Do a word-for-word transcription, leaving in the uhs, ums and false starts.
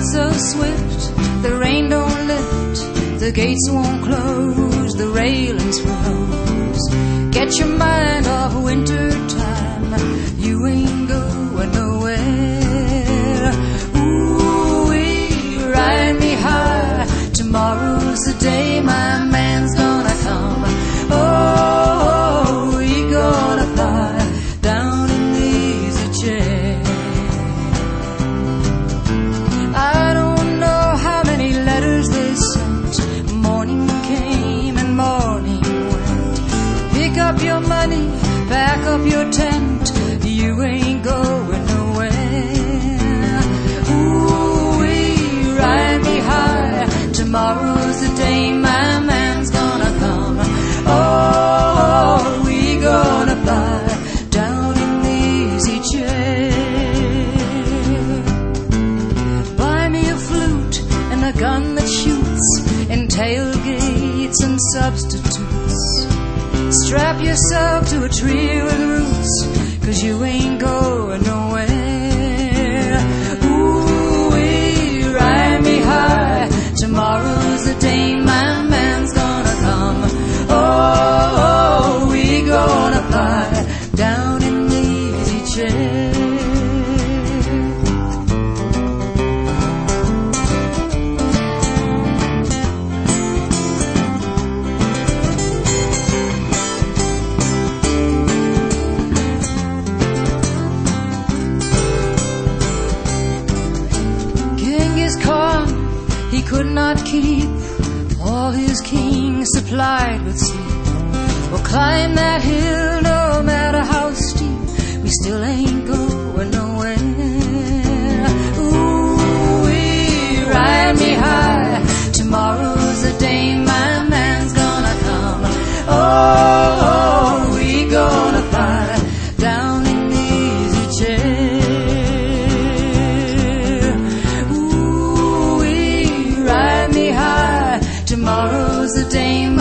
so swift, the rain don't lift, the gates won't close, the railings froze. Get your mind off winter time, you ain't going nowhere. Ooh-wee, ride me high, tomorrow's the day my man's gonna come. Oh, we gonna fly down in the easy chair. I don't know how many letters they sent, morning came and morning went. Pick up your money, pack up your tent, you ain't going nowhere. Ooh-wee, ride me high, tomorrow's the day my man's gonna come. Oh, we gonna fly down in the easy chair. Buy me a flute and a gun that shoots, and tailgates and substitutes. Strap yourself to a tree with roots, 'cause you ain't going nowhere. Ooh-wee, ride me high, tomorrow's the day my man's gonna come. Oh, we gonna fly down in the easy chair. Genghis Khan, he could not keep all his kings supplied with sleep. We'll climb that hill no matter how steep, we still ain't going nowhere. Ooh-wee, ride me high, tomorrow's the day my man's gonna come. Oh, we gonna fly down in the easy chair. Ooh-wee, ride me high, tomorrow's the day